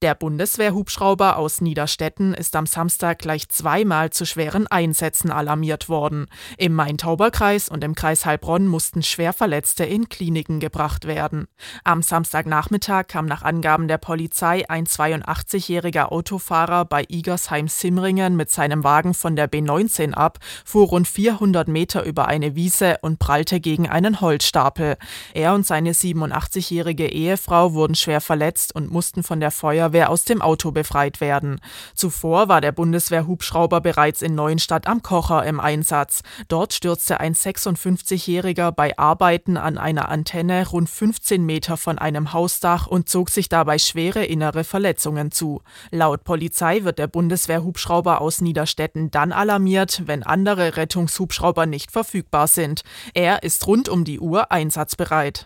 Der Bundeswehr-Hubschrauber aus Niederstetten ist am Samstag gleich zweimal zu schweren Einsätzen alarmiert worden. Im Main-Tauber-Kreis und im Kreis Heilbronn mussten Schwerverletzte in Kliniken gebracht werden. Am Samstagnachmittag kam nach Angaben der Polizei ein 82-jähriger Autofahrer bei Igersheim-Simmringen mit seinem Wagen von der B19 ab, fuhr rund 400 Meter über eine Wiese und prallte gegen einen Holzstapel. Er und seine 87-jährige Ehefrau wurden schwer verletzt und mussten von der Feuerwehr aus dem Auto befreit werden. Zuvor war der Bundeswehr-Hubschrauber bereits in Neuenstadt am Kocher im Einsatz. Dort stürzte ein 56-jähriger bei Arbeiten an einer Antenne rund 15 Meter von einem Hausdach und zog sich dabei schwere innere Verletzungen zu. Laut Polizei wird der Bundeswehr-Hubschrauber aus Niederstetten dann alarmiert, wenn andere Rettungshubschrauber nicht verfügbar sind. Er ist rund um die Uhr einsatzbereit.